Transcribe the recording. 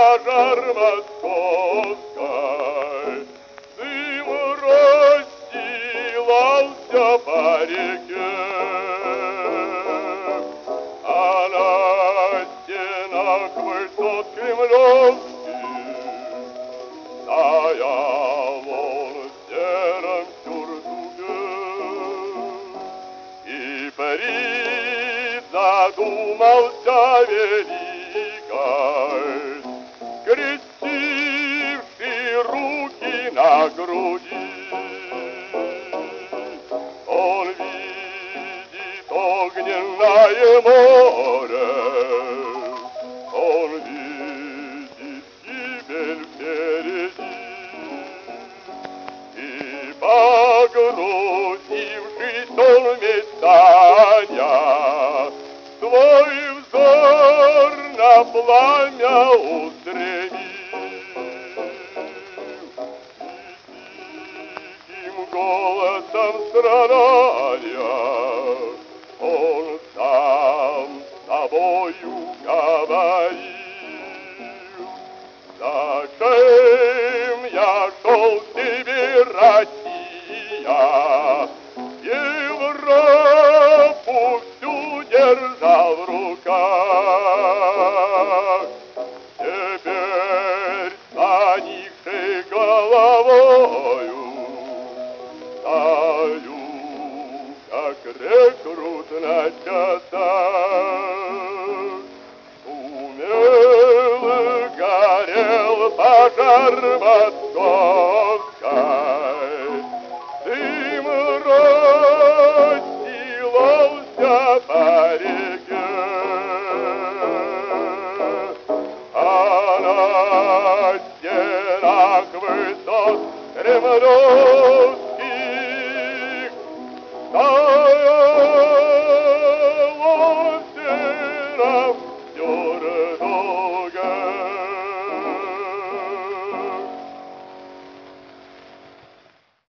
пожар московской, дым расстилался по реке, а на стенах высот кремлевских стоял он в сером сюртуке и призадумался великой, скрестивший руки на груди. Он видит огненное море, он видит гибель впереди, и погрузившись он метания, свой взор на пламя устремил, и тихим голосом страдания он сам с собою говорил: зачем я шел к тебе, Россия, Европу всю держал в руках, теперь поникшей головою стою, как рекрут на часах. Умел, горел пожар московской, дым расстилался по реке, а на стенах высот кремлевских